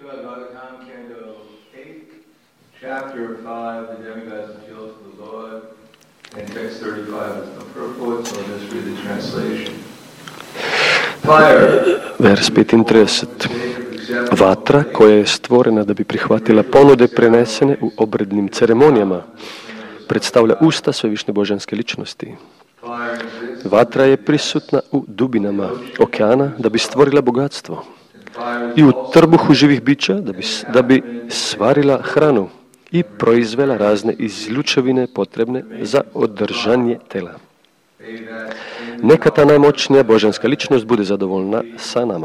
Srimad Bhagavatam, Canto 8, Chapter 5, The Demigods Appeal to the Lord, and text 35 is the purport, so I'll just read the translation. Vers 35. Vatra koja je stvorena da bi prihvatila ponude prenesene u obrednim ceremonijama predstavlja usta svevišnje božanske ličnosti. Vatra je prisutna u dubinama okeana da bi stvorila bogatstvo i u trbuhu živih bića da bi svarila hranu i proizvela razne izljučevine potrebne za održanje tela. Neka ta najmoćnija božanska ličnost bude zadovoljna sa nama.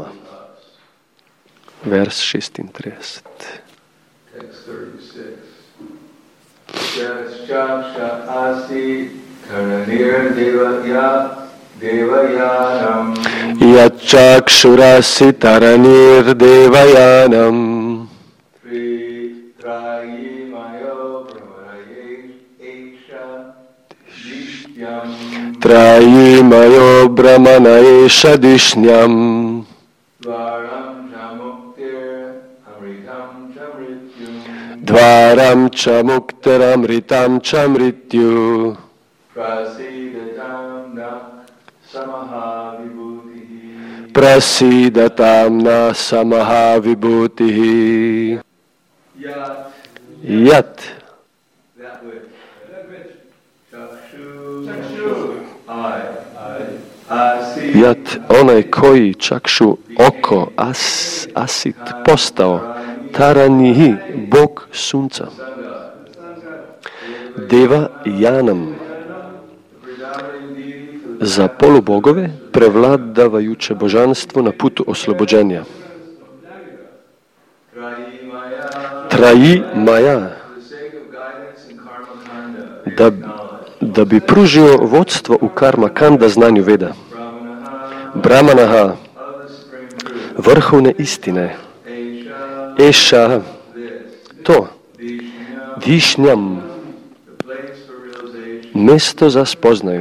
Vers 36. Yachakshurasi taranir devayanam Trayimayo brahmanaesha dishnyam Dvaram cha muktaram ritam cha mrityu Prasidatam na samaha vibhutihi. Yat. Yat, onaj koji čakšu oko asit postao taranihi, bog sunca. Deva janam, za polubogove prevladavajuće božanstvo na putu oslobođenja. Traji maja, da bi pružio vodstvo u karma kanda znanju Veda. Brahmanaha, vrhovne istine. Eša, to. Višnjam, mjesto za spoznaju.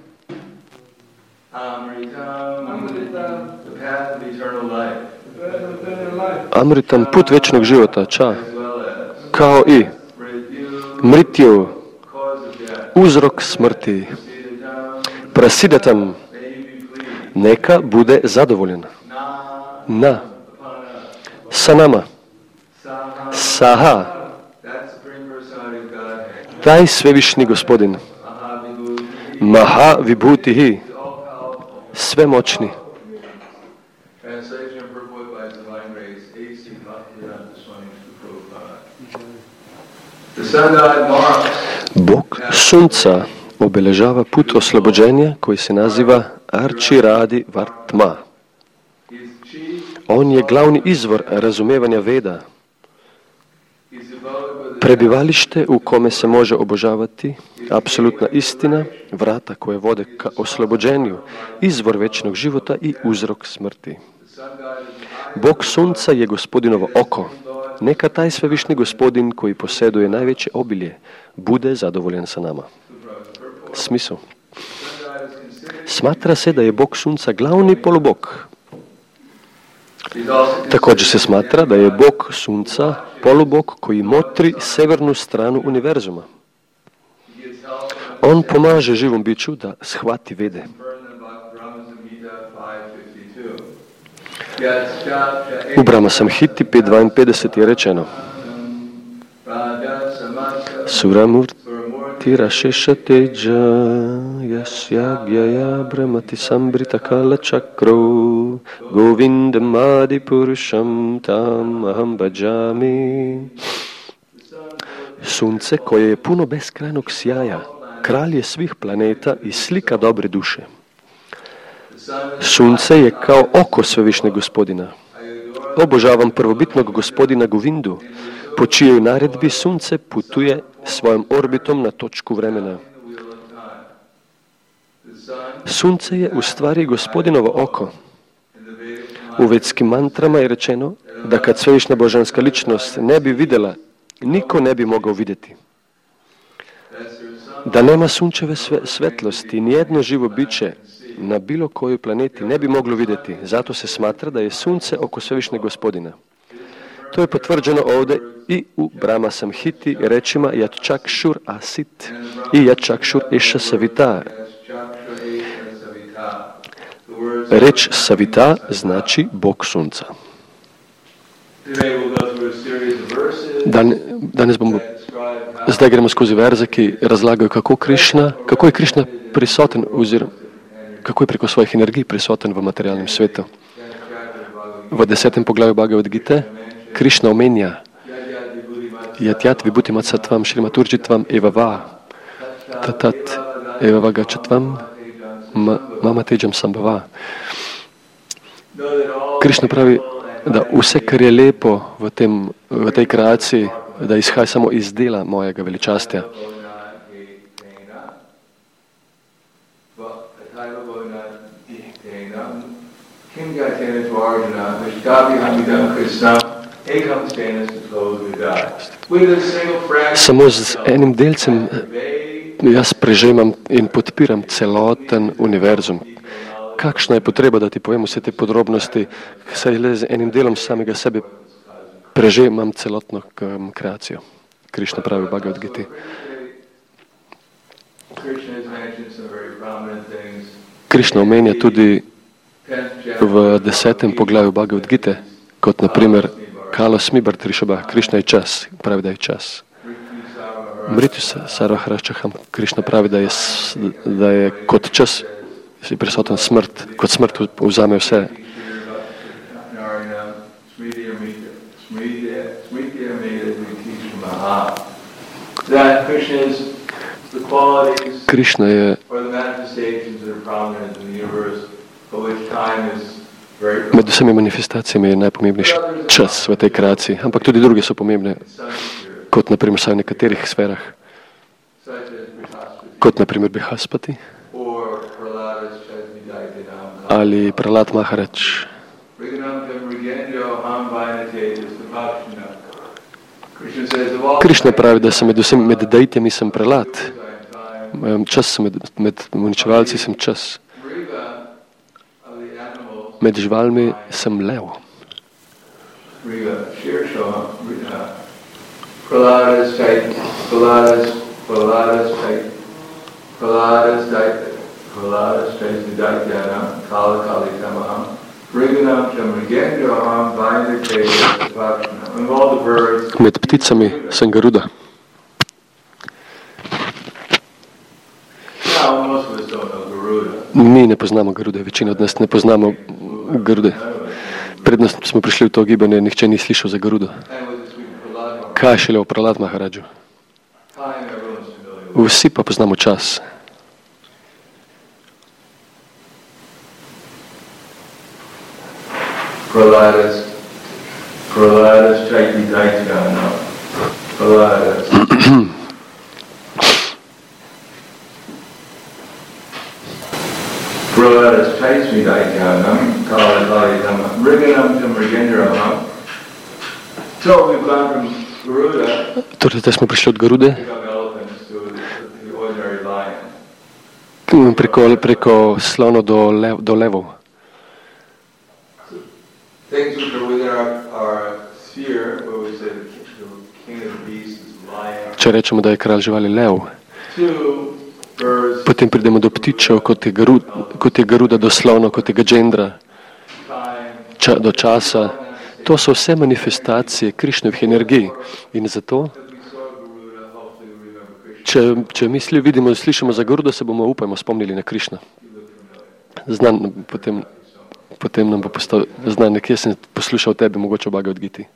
Amritam, put večnog života, ča, kao i mritju, uzrok smrti. Prasidatam, neka bude zadovoljen. Na, sa nama. Saha, taj svevišnji gospodin. Maha vibhutihi, svemoćni. Bog sunca obeležava put oslobođenja koji se naziva Arčiradi Vartma. On je glavni izvor razumijevanja Veda. Prebivalište u kome se može obožavati apsolutna istina, vrata koje vode ka oslobođenju, izvor večnog života i uzrok smrti. Bog sunca je gospodinovo oko. Neka taj svevišnji gospodin koji posjeduje najveće obilje bude zadovoljen sa nama. Smisao. Smatra se da je Bog sunca glavni polubog. Također se smatra da je Bog sunca polubog koji motri severnu stranu univerzuma. On pomaže živom biću da shvati Vede. U Brahma Samhiti 5.52 je rečeno Suramurti Rashesha Teja Yasya Gyaya Brahmati Sambrita Kala Chakro Govindam Adi Purusham Tam Aham Bhajami. Sunce koje je puno beskrajnog sjaja, kralj je svih planeta i slika dobre duše. Sunce je kao oko svevišnjeg gospodina. Obožavam prvobitnog gospodina Govindu, po čijoj naredbi sunce putuje svojom orbitom na točku vremena. Sunce je u stvari gospodinovo oko. U vedskim mantrama je rečeno da kad svevišnja božanska ličnost ne bi vidjela, niko ne bi mogao vidjeti. Da nema sunčeve svetlosti, nijedno živo biće na bilo kojoj planeti ne bi moglo vidjeti. Zato se smatra da je sunce oko svevišnjeg gospodina. To je potvrđeno ovdje i u Brahma Samhiti rečima Yat Chakshur Asit i Yat Chakshur Esha Savita. Reč Savita znači Bog sunca. Danes bomo, zdaj gremo skozi verze, ki razlagajo, kako je Krišna prisoten oziroma kako je preko svojih energij prisoten v materialnem svetu. V 10. poglavju Bhagavad Gite Krišna omenja Yat Vibhuti Matsatvam Shrimaturjitvam Evava Tatat Evava Gachatvam Mama Tejam Sambhava. Krišna pravi, da vse, kar je lepo v tej kreaciji, da izhaja samo iz dela mojega veličastja. Samo z enim delcem jaz prežemam in podpiram celoten univerzum. Kakšna je potreba, da ti povem vse te podrobnosti, saj le z enim delom samega sebe prežemam celotno kreacijo. Krišna pravi v Bhagavad Giti. Krišna omenja tudi v 10. poglavju Bhagavad Gite, kot naprimer Kalo Smibar Trishaba, Krišna je čas, pravi, da je čas. Mrityu Sarvaharačaham, Krišna pravi, da je kot čas si prisoten smrt, kot smrt vzame vse. Krišna je med vsemi manifestacijami je najpomembnejši čas v tej kreaciji, ampak tudi druge so pomembne, kot naprimer v nekaterih sferah, kot naprimer Brihaspati ali Prahlad Maharaj. Krišna pravi, da sem med dajtjami sem Prahlad, čas sem med uničevalci sem čas, med živalmi sem lev. Med pticami sem Garuda. Mi ne poznamo Garude, večina od nas ne poznamo Garude. Predno smo prišli v to gibanje, nihče ni slišal za Garudo. Kaj šele o Prahlad Maharaju? Vsi pa poznamo čas. Prahladas Chaiti Daityana. Prahladas. Prahladas Chaiti Daityana. Kaladayatama. Mriganam to Mrigendraham. So we've gone from Garuda. Torej, da smo prišli od Garude preko slonov do levov. Things which are within our sphere, where we say the king of the beasts is lion. Če rečemo, da je kralj živali lev, potem pridemo do ptičev, kot je Garuda, do slonov, kot je Gajendra, do časa. To so vse manifestacije Krišnovih energij. In zato, če mi vidimo in slišimo za Garuda, se bomo, upajmo, spomnili na Krišna. Potem nam bo postal znan, nekje sem poslušal tebe, mogoče v Bhagavad Giti.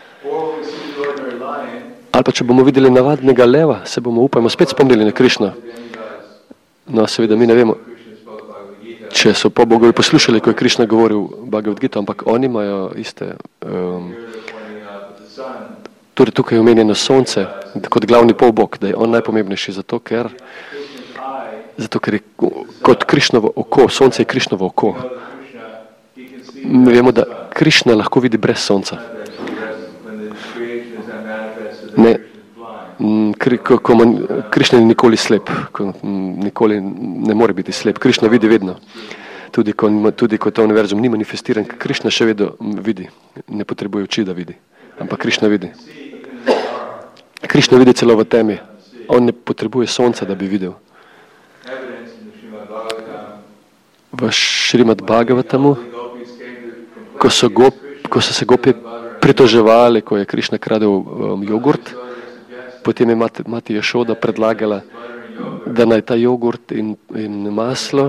Ali pa če bomo videli navadnega leva, se bomo, upajmo, spet spomnili na Krišna. No, seveda mi ne vemo, če so po Bogovi poslušali, ko je Krišna govoril Bhagavad Gita, ampak oni imajo iste. Torej tukaj je omenjeno sonce kot glavni polbog, da je on najpomembnejši, zato ker je kot Krišnovo oko, sonce je Krišnovo oko. Mi vemo, da Krišna lahko vidi brez sonca. Ne, Krišna ni nikoli slep, nikoli ne more biti slep. Krišna vidi vedno. Tudi ko ta univerzum ni manifestiran, Krišna še vedno vidi. Ne potrebuje oči, da vidi. ampak Krišna vidi. Krišna vidi celo v temi. On ne potrebuje sonca, da bi videl. V Šrimad Bhagavatamu, ko so se gopi pritoževali, ko je Krišna kradel jogurt, potem je mati Jašoda predlagala, da naj ta jogurt in maslo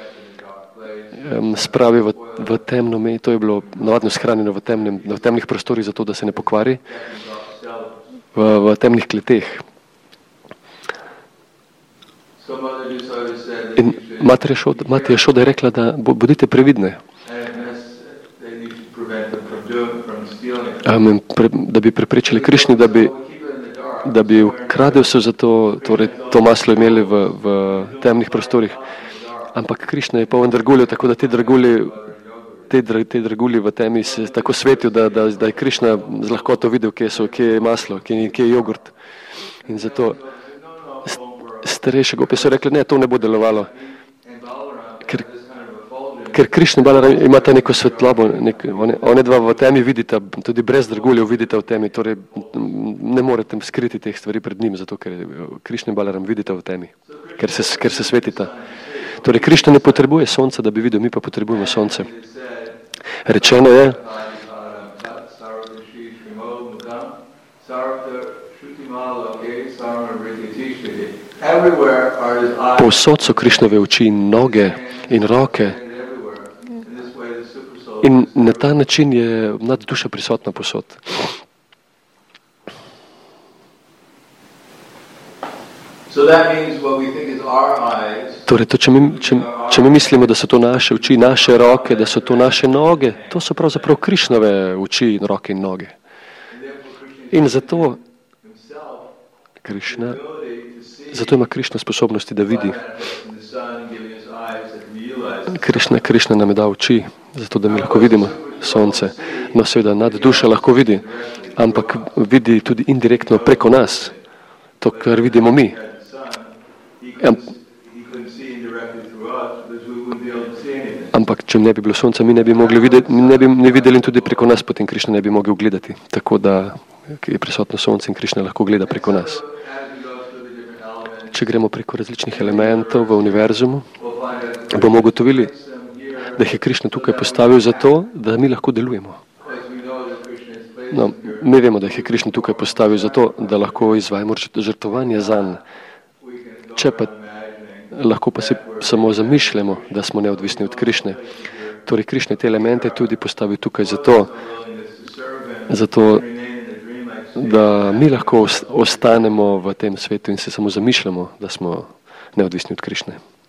spravi v temno mesto. To je bilo navadno shranjeno v temnih prostorih, zato da se ne pokvari, v temnih kleteh. In mati Jašoda je rekla, da bodite previdne, da bi preprečili Krišni, da bi ukradel se zato, torej to maslo imeli v temnih prostorih. Ampak Krišna je poln draguljev, tako da te dragulji v temi se tako svetijo, da je Krišna z lahkoto videl, kje je maslo, kje je jogurt. In zato starejše gope so rekli, ne, to ne bo delovalo. Ker Krišna in Balaram imata neko svetlobo, one dva v temi vidita, tudi brez draguljev vidita v temi, torej ne morete skriti teh stvari pred njim, zato ker Krišna in Balaram vidita v temi, ker se svetita. Torej Krišna ne potrebuje sonca, da bi videl, mi pa potrebujemo sonce. Rečeno je, povsod so Krišnove oči in noge in roke. In na ta način je nadduša prisotna povsod. Torej, če mi mislimo, da so to naše oči, naše roke, da so to naše noge, to so pravzaprav Krišnove oči in roke in noge. In zato ima Krišna sposobnosti, da vidi. Krišna nam je dal oči, zato da mi lahko vidimo sonce. No, seveda, nadduša lahko vidi, ampak vidi tudi indirektno preko nas, to, kar vidimo mi. Ampak, če ne bi bilo sonca, mi ne bi mogli videti, ne bi videli in tudi preko nas potem Krišna ne bi mogel gledati. Tako da je prisotno sonce in Krišna lahko gleda preko nas. Če gremo preko različnih elementov v univerzumu, bomo ugotovili, da je Krišna tukaj postavil zato, da mi lahko delujemo. No, mi vemo, da je Krišna tukaj postavil zato, da lahko izvajamo žrtvovanje zanj. Če pa lahko pa si samo zamišljamo, da smo neodvisni od Krišne. Torej, Krišna te elemente tudi postavil tukaj zato, da mi lahko ostanemo v tem svetu in se samo zamišljamo, da smo neodvisni od Krišne.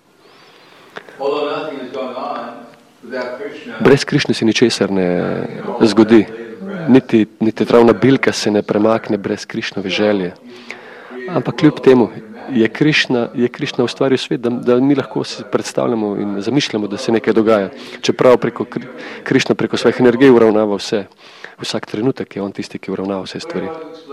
Brez Krišne se ničesar ne zgodi. Niti travna bilka se ne premakne brez Krišnove želje. Ampak kljub temu je Krišna ustvaril svet, da mi lahko si predstavljamo in zamišljamo, da se nekaj dogaja. Čeprav Krišna preko svojih energij uravnava vse. Vsak trenutek je on tisti, ki uravnava vse stvari.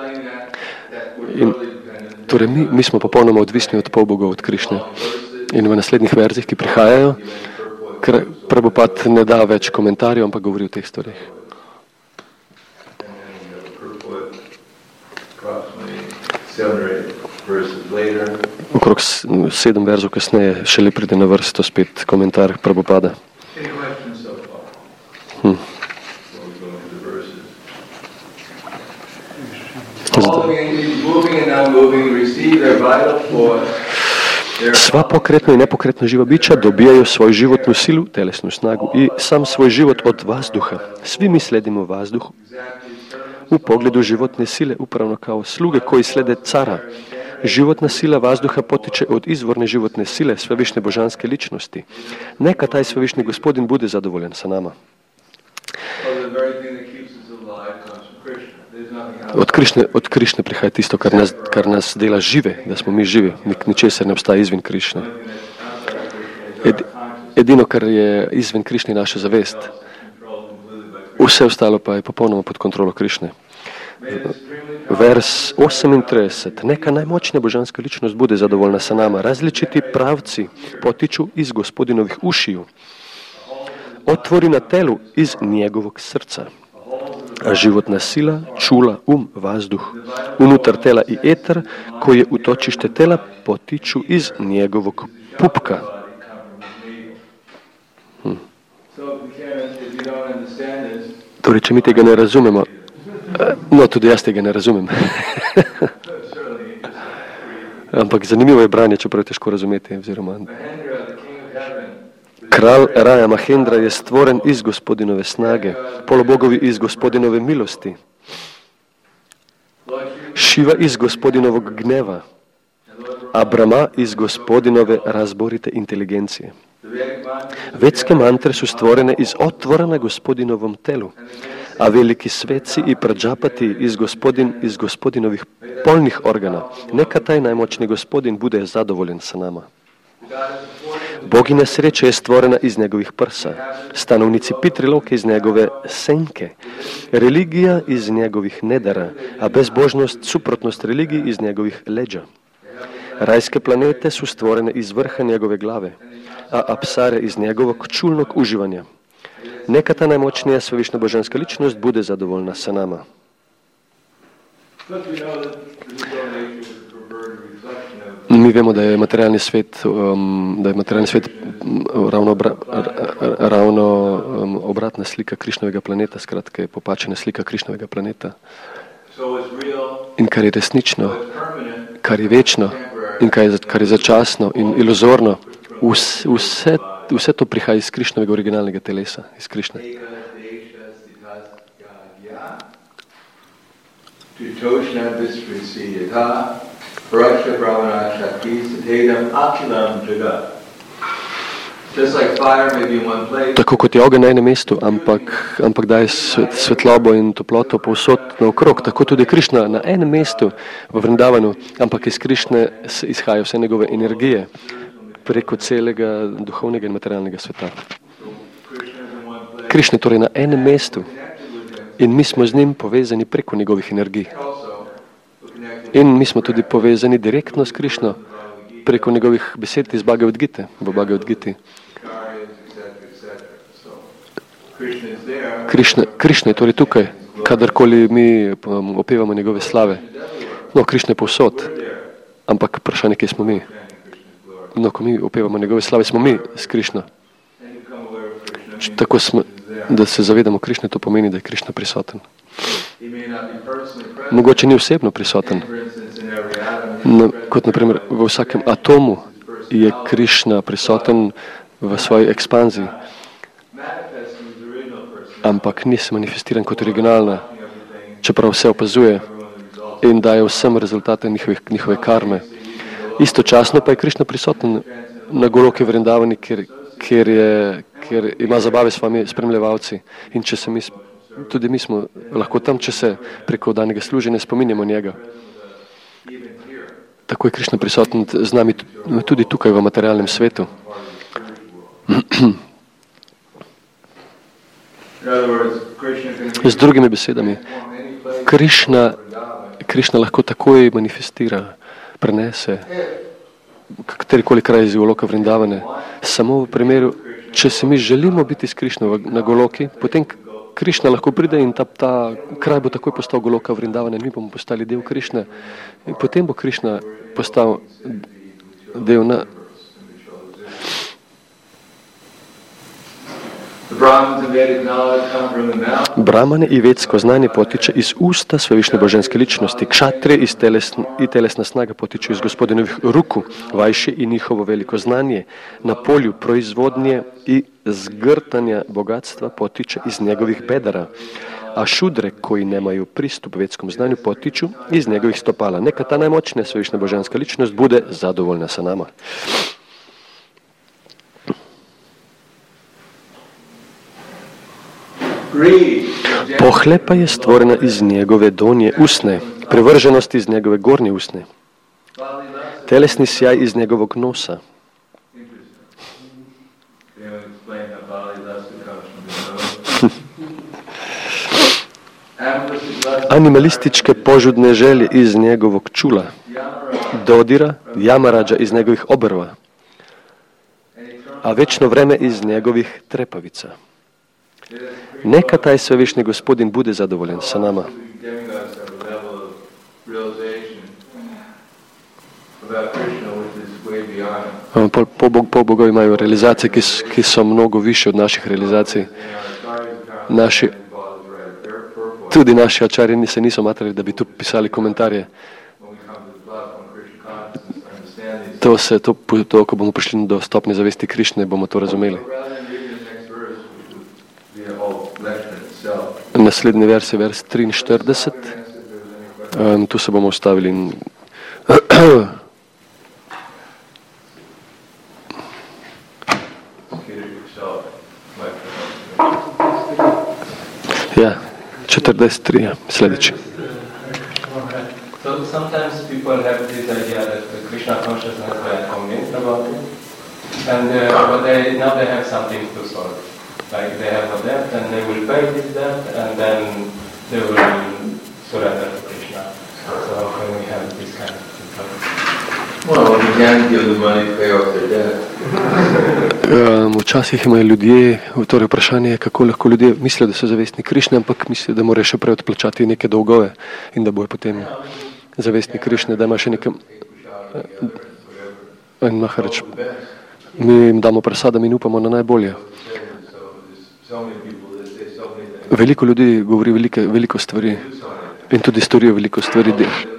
In torej mi smo popolnoma odvisni od polbogov, od Krišne. In v naslednjih verzih, ki prihajajo, Prabhupada ne da več komentarjev, ampak govori o teh stvarih. Okrog 7 verzov kasneje šele pride na vrsto spet komentar Prabhupada. Sva pokretna i nepokretna živa bića dobijaju svoju životnu silu, telesnu snagu i sam svoj život od vazduha. Svi mi sledimo vazduhu u pogledu životne sile, upravno kao sluge koji slede cara. Životna sila vazduha potiče od izvorne životne sile svevišnje božanske ličnosti. Neka taj svevišnji gospodin bude zadovoljan sa nama. Od Krišne prihaja tisto, kar nas dela žive, da smo mi živi. Ničesar ne obstaja izven Krišne. Edino, kar je izven Krišne, je naša zavest. Vse ostalo pa je popolnoma pod kontrolo Krišne. Vers 38. Neka najmoćnija božanska ličnost bude zadovoljna sa nama. Različiti pravci potiču iz gospodinovih ušiju. Otvori na telu iz njegovog srca. a životna sila, čula, vazduh, unutar tela i eter, koje utočište tela potiču iz njegovog pupka. Torej, če mi tega ne razumemo, no, tudi jaz tega ne razumem. Ampak zanimivo je branje, čeprav je težko razumeti. Kralj raja Mahendra je stvoren iz gospodinove snage, polobogovi iz gospodinove milosti, Šiva iz gospodinovog gneva, a Brahma iz gospodinove razborite inteligencije. Vedske mantre su stvorene iz otvora na gospodinovom telu, a veliki sveci i Prajapati iz gospodinovih polnih organa. Neka taj najmoćni gospodin bude zadovoljen sa nama. Boginja sreće je stvorena iz njegovih prsa, stanovnici Pitriloke iz njegove senke, religija iz njegovih nedara, a bezbožnost, suprotnost religiji iz njegovih leđa. Rajske planete su stvorene iz vrha njegove glave, a apsare iz njegovog čulnog uživanja. Neka ta najmoćnija svevišnja božanska ličnost bude zadovoljna sa nama. Mi vemo da je materialni svet, ravno obratna slika Krišnovega planeta, skratka je popačena slika Krišnovega planeta. In kar je resnično, kar je večno in kar je začasno in iluzorno, vse to prihaja iz Krišnovega originalnega telesa, iz Krišne. Tako kot je ogenj na enem mestu, ampak daje svetlobo in toploto povsod naokrog, tako tudi Krišna na enem mestu v Vrindavanu, ampak iz Krišne izhajajo vse njegove energije preko celega duhovnega in materialnega sveta. Krišna torej na enem mestu in mi smo z njim povezani preko njegovih energij. In mi smo tudi povezani direktno s Krišno preko njegovih besed iz Bhagavad Gite, v Bhagavad Giti. Krišna je torej tukaj, kadarkoli mi opevamo njegove slave. No, Krišna je povsod, ampak vprašanje, kje smo mi. No, ko mi opevamo njegove slave, smo mi s Krišno. Tako smo, da se zavedamo Krišne, to pomeni, da je Krišna prisoten. Mogoče ni osebno prisoten. Kot naprimer v vsakem atomu je Krišna prisoten v svoji ekspanziji, ampak ni se manifestiran kot originalna, čeprav vse opazuje in daje vsem rezultate njihove karme. Istočasno pa je Krišna prisoten na Goloki Vrindavani, kjer ima zabave s svojimi spremljevalci. In če se tudi mi smo lahko tam, če se preko danega služenja spominjamo njega. Tako je Krišna prisoten z nami tudi tukaj v materialnem svetu. Z drugimi besedami, Krišna lahko takoj manifestira, prenese katerikoli kraj iz Goloka Vrindavane. Samo v primeru, če se mi želimo biti s Krišno na Goloki, potem Krišna lahko pride in ta kraj bo takoj postal Goloka Vrindavane, mi bomo postali del Krišne in potem bo Krišna postal del na... Brahmane i vedsko znanje potiče iz usta svevišnje božanske ličnosti. Kšatrije i telesna snaga potiču iz gospodinovih ruku. Vajše i njihovo veliko znanje na polju proizvodnje i zgrtanja bogatstva potiče iz njegovih bedara. A šudre koji nemaju pristup vedskom znanju potiču iz njegovih stopala. Neka ta najmoćnija svevišnja božanska ličnost bude zadovoljna sa nama. Pohlepa je stvorena iz njegove donje usne, prevrženost iz njegove gornje usne, telesni sjaj iz njegovog nosa. Animalističke požudne želje iz njegovog čula, dodira, jamarađa iz njegovih obrva, a večno vreme iz njegovih trepavica. Neka taj svevišnji Gospodin bude zadovoljen sa nama. Po Bogovi imajo realizacije, ki so mnogo više od naših realizacij. Tudi naši ačarji se niso matrali, da bi tu pisali komentarje. To, ko bomo prišli do stopnje zavesti Krišne, bomo to razumeli. Naslednji vers je vers 43. Tu se bomo ustavili. Ja, 43, sljedeći. So sometimes people have this idea that the Krishna consciousness they are convinced about it, and but now they have something to solve. Like they have a debt and they will pay this debt and then they will surrender to Krishna. So how can we have this kind of people? Well, you can't give the money to pay off their debt. Včasih imajo ljudje, torej vprašanje je, kako lahko ljudje mislijo, da so zavestni Krišne, ampak mislijo, da morajo še prej odplačati neke dolgove in da bojo potem zavestni Krišne, da ima še nekaj. In Maharaj, mi jim damo prasadam in upamo na najbolje. Veliko ljudi govori veliko stvari in tudi storijo veliko stvari.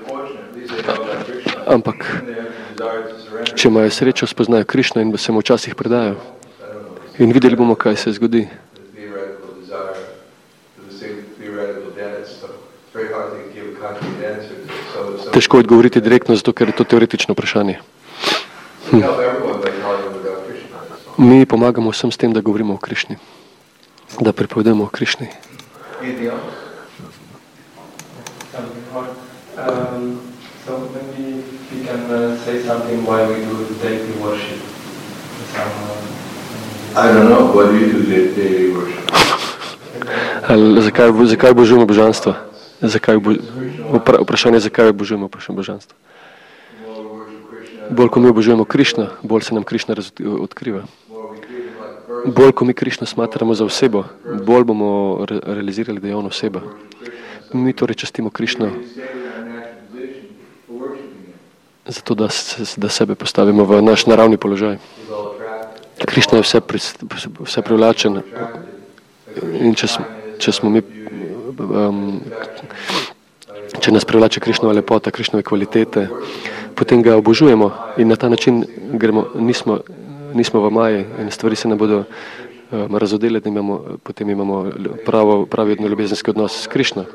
Ampak, če imajo srečo, spoznajo Krišno in se mu včasih predajo. In videli bomo, kaj se zgodi. Težko odgovoriti direktno, zato ker je to teoretično vprašanje. Mi pomagamo vsem s tem, da govorimo o Krišni, da pripovedujemo o Krišni. So maybe we can say something why we do daily worship. I don't know, what do you do daily worship? Zakaj obožujemo božanstvo? Vprašanje je, zakaj obožujemo božanstvo? Bolj, ko mi obožujemo Krišno, bolj se nam Krišna odkriva. Bolj, ko mi Krišno smatramo za osebo, bolj bomo realizirali, da je on oseba. Mi torej častimo Krišno zato, da sebe postavimo v naš naravni položaj. Krišna je vse privlačen in če nas privlače Krišnova lepota, Krišnove kvalitete, potem ga obožujemo in na ta način nismo v maji in stvari se ne bodo razodele, potem imamo pravi jednoljubezenski odnos s Krišno.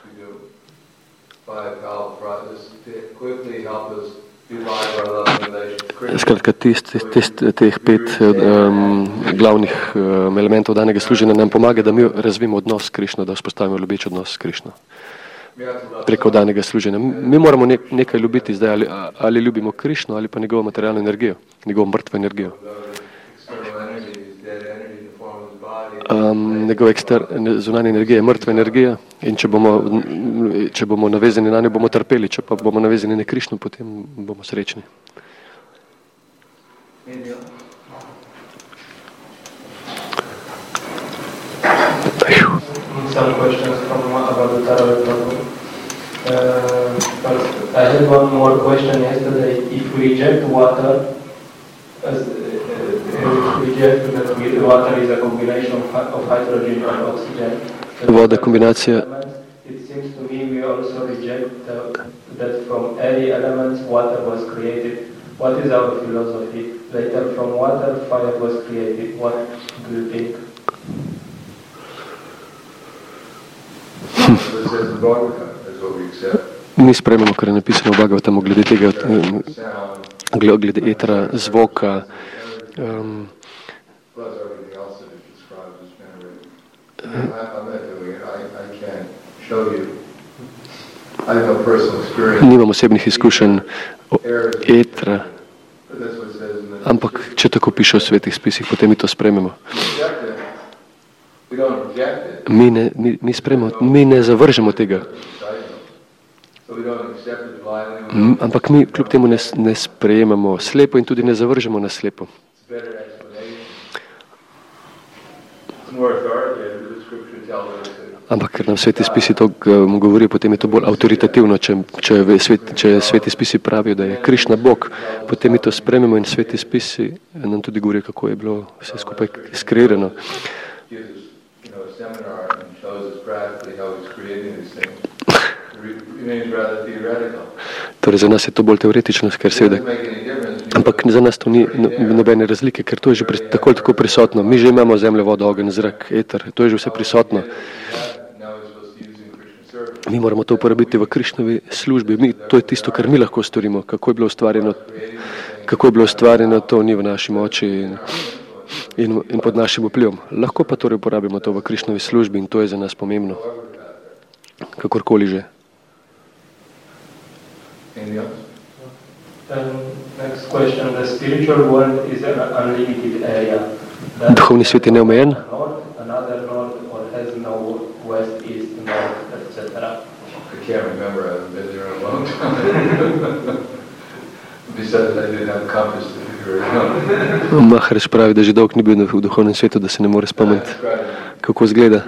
Skratka, teh 5 glavnih elementov danega služenja nam pomaga, da mi razvijemo odnos s Krišno, da vzpostavimo ljubeč odnos s Krišno. Preko danega služenja. Mi moramo nekaj ljubiti zdaj, ali ljubimo Krišno, ali pa njegovo materialno energijo, njegovo mrtvo energijo. Njegova zunanja energija je mrtva energija in če bomo navezani na njo, bomo trpeli, če pa bomo navezani na Krišno, potem bomo srečni. Some questions from about the Taravi Prabhu. First, I had one more question yesterday. If we reject water, reject that water is a combination of hydrogen and oxygen. Voda kombinacija. It seems to me we also reject that from any elements water was created. What is our philosophy? Later from water fire was created. What do you think? Mi sprejmemo, kar je napisano v Bhagavatamu glede tega, glede etra, zvoka. Nimam osebnih izkušenj etra, ampak če tako piše v svetih spisih, potem mi to sprejmemo. Mi ne zavržemo tega. Ampak mi kljub temu ne sprejemamo slepo in tudi ne zavržemo na slepo. Ampak ker nam sveti spisi to govori, potem je to bolj avtoritativno. Če sveti spisi pravijo, da je Krišna Bog, potem mi to sprememo in sveti spisi nam tudi govorijo, kako je bilo vse skupaj skreirano. Torej za nas je to bolj teoretično, ker seveda. Ampak za nas to ni nobene razlike, ker to je že tako ali tako prisotno. Mi že imamo zemljo, vodo, ogenj, zrak, eter, to je že vse prisotno. Mi moramo to uporabiti v Krišnovi službi. To je tisto, kar mi lahko storimo. Kako je bilo ustvarjeno, to ni v naši moči in pod našim vplivom. Lahko pa torej uporabimo to v Krišnovi službi in to je za nas pomembno. Kakorkoli že. Next question, the spiritual world is an unlimited area. Duhovni svet je neomejen. Another north or has no west, east, north, etc. I can't remember, I haven't been there in a long time. Besides, I didn't have a compass to figure it out. Maharaj pravi, da že dolgo ni bil v duhovnem svetu, da se ne more spomniti, kako izgleda.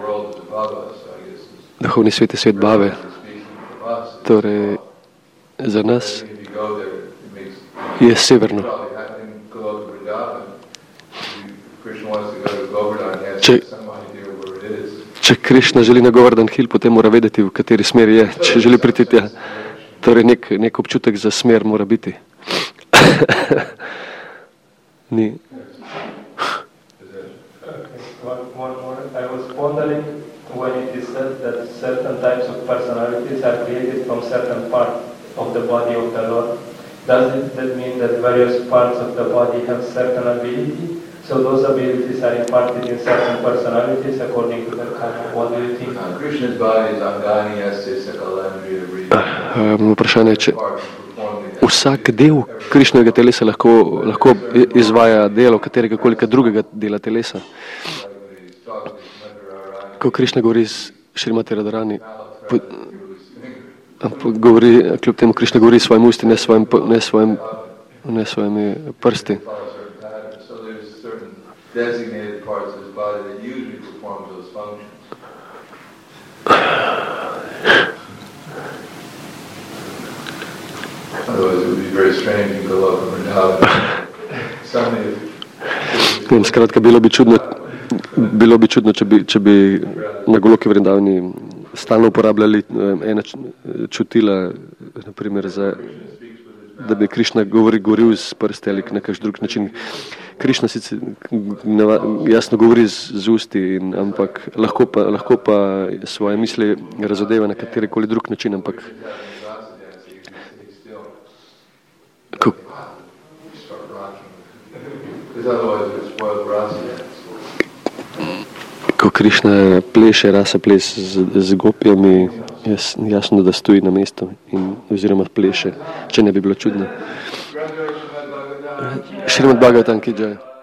Duhovni svet je svet Bhave. Torej, za nas je severno. Če Krišna želi na Govardhan Hill, potem mora vedeti, v kateri smeri je, če želi priti tja. Torej, nek občutek za smer mora biti. Ni. I was wondering when it is said that certain types of personalities are created from certain parts of the body of the Lord. Does that mean that various parts of the body have certain ability? So those abilities are imparted in certain personalities according to their karma. What do you think? Krishna's body is Angani Yasya Sakalandriya Vritti. Vprašanje je, če vsak del Krišnovega telesa lahko izvaja delo katerega koliko drugega dela telesa. Ko Krišna govori z Šrimati Radharani, kljub temu Krišna govori s svojim usti, ne svojimi prsti. Designated parts of his body that usually perform those functions. Otherwise it would be very strange in Goloka Vrindavani. Skratka, bilo bi čudno, če bi na Goloki Vrindavani stalno uporabljali ena čutila, naprimer da bi Krišna govoril z prsti ali na kakšen drug način. Krišna sicer jasno govori z usti, ampak lahko pa svoje misli razodeva na katerikoli drug način, ampak ko Krišna pleše rasa ples z gopijami, jasno, da stoji na mestu oziroma pleše, če ne bi bilo čudno. Šrimad Bhagavatam ki jai.